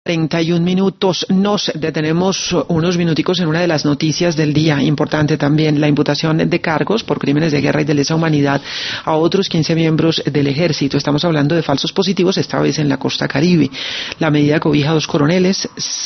7:41. Nos detenemos unos minuticos en una de las noticias del día, importante también, la imputación de cargos por crímenes de guerra y de lesa humanidad a otros 15 miembros del ejército. Estamos hablando de falsos positivos, esta vez en la costa Caribe. La medida cobija a 2 coroneles,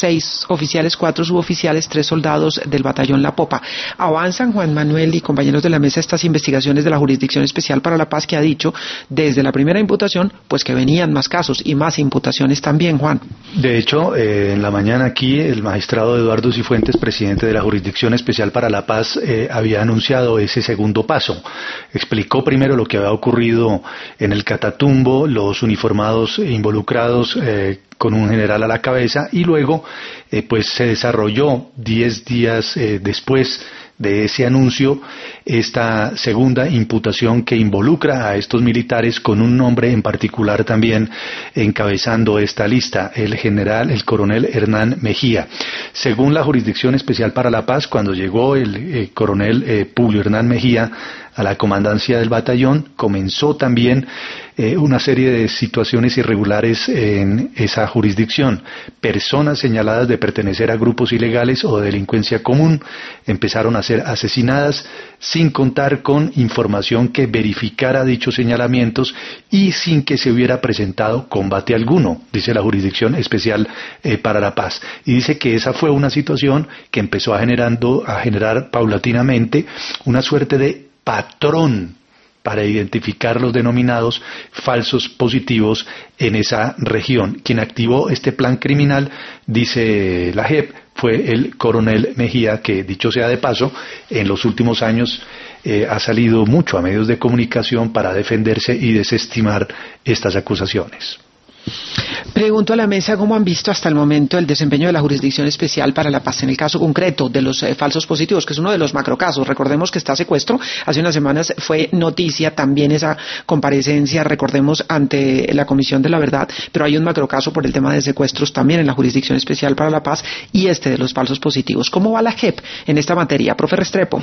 6 oficiales, 4 suboficiales, 3 soldados del batallón La Popa. Avanzan, Juan Manuel y compañeros de la mesa, estas investigaciones de la Jurisdicción Especial para la Paz, que ha dicho desde la primera imputación pues que venían más casos y más imputaciones también, Juan. De hecho, en la mañana aquí el magistrado Eduardo Cifuentes, presidente de la Jurisdicción Especial para la Paz, había anunciado ese segundo paso. Explicó primero lo que había ocurrido en el Catatumbo, los uniformados involucrados con un general a la cabeza, y luego pues se desarrolló 10 días después de ese anuncio esta segunda imputación que involucra a estos militares con un nombre en particular también encabezando esta lista, el coronel Hernán Mejía. Según la Jurisdicción Especial para la Paz, cuando llegó el coronel Publio Hernán Mejía a la comandancia del batallón, comenzó también una serie de situaciones irregulares en esa jurisdicción. Personas señaladas de pertenecer a grupos ilegales o de delincuencia común empezaron a ser asesinadas sin contar con información que verificara dichos señalamientos y sin que se hubiera presentado combate alguno, dice la Jurisdicción Especial para la Paz. Y dice que esa fue una situación que empezó a generar paulatinamente una suerte de patrón para identificar los denominados falsos positivos en esa región. Quien activó este plan criminal, dice la JEP, fue el coronel Mejía, que, dicho sea de paso, en los últimos años ha salido mucho a medios de comunicación para defenderse y desestimar estas acusaciones. Pregunto a la mesa cómo han visto hasta el momento el desempeño de la Jurisdicción Especial para la Paz en el caso concreto de los falsos positivos, que es uno de los macrocasos. Recordemos que está secuestro. Hace unas semanas fue noticia también esa comparecencia, recordemos, ante la Comisión de la Verdad, pero hay un macrocaso por el tema de secuestros también en la Jurisdicción Especial para la Paz y este de los falsos positivos. ¿Cómo va la JEP en esta materia? Profe Restrepo.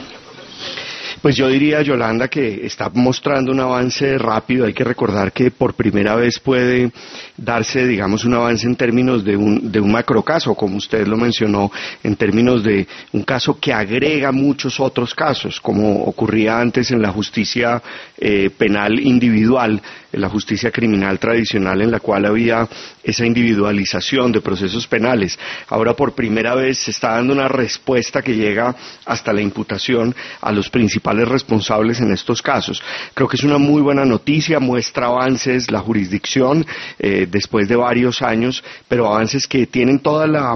Pues yo diría, Yolanda, que está mostrando un avance rápido. Hay que recordar que por primera vez puede darse, digamos, un avance en términos de un macrocaso, como usted lo mencionó, en términos de un caso que agrega muchos otros casos, como ocurría antes en la justicia penal individual, en la justicia criminal tradicional, en la cual había esa individualización de procesos penales. Ahora por primera vez se está dando una respuesta que llega hasta la imputación a los principales responsables en estos casos. Creo que es una muy buena noticia, muestra avances la jurisdicción después de varios años, pero avances que tienen toda la,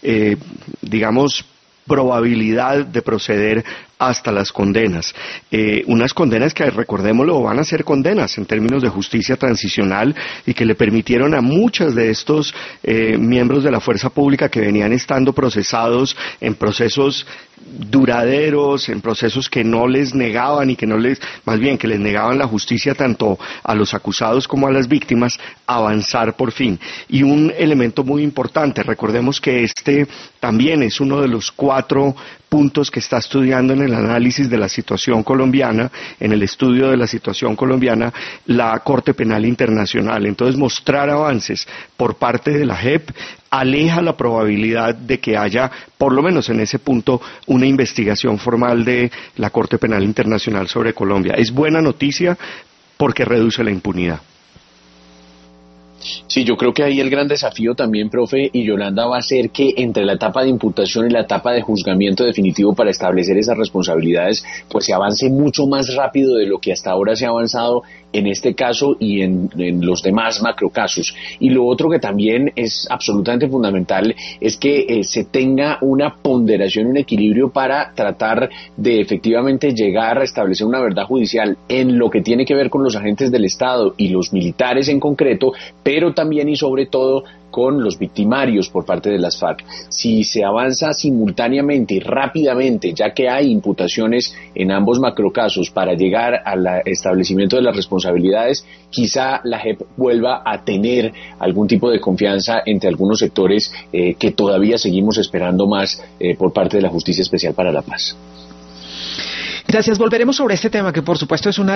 digamos, probabilidad de proceder hasta las condenas. Unas condenas que, recordémoslo, van a ser condenas en términos de justicia transicional y que le permitieron a muchos de estos miembros de la fuerza pública que venían estando procesados en procesos duraderos, en procesos que no les negaban y que no les, más bien que les negaban la justicia tanto a los acusados como a las víctimas, avanzar por fin. Y un elemento muy importante, recordemos que este también es uno de los 4 puntos que está estudiando en el análisis de la situación colombiana, en el estudio de la situación colombiana, la Corte Penal Internacional. Entonces, mostrar avances por parte de la JEP aleja la probabilidad de que haya, por lo menos en ese punto, una investigación formal de la Corte Penal Internacional sobre Colombia. Es buena noticia porque reduce la impunidad. Sí, yo creo que ahí el gran desafío también, profe, y Yolanda, va a ser que entre la etapa de imputación y la etapa de juzgamiento definitivo para establecer esas responsabilidades, pues se avance mucho más rápido de lo que hasta ahora se ha avanzado en este caso y en los demás macrocasos. Y lo otro que también es absolutamente fundamental es que se tenga una ponderación, un equilibrio para tratar de efectivamente llegar a establecer una verdad judicial en lo que tiene que ver con los agentes del Estado y los militares en concreto, pero también y sobre todo con los victimarios por parte de las FARC. Si se avanza simultáneamente y rápidamente, ya que hay imputaciones en ambos macrocasos para llegar al establecimiento de las responsabilidades, quizá la JEP vuelva a tener algún tipo de confianza entre algunos sectores que todavía seguimos esperando más por parte de la Justicia Especial para la Paz. Gracias. Volveremos sobre este tema, que por supuesto es una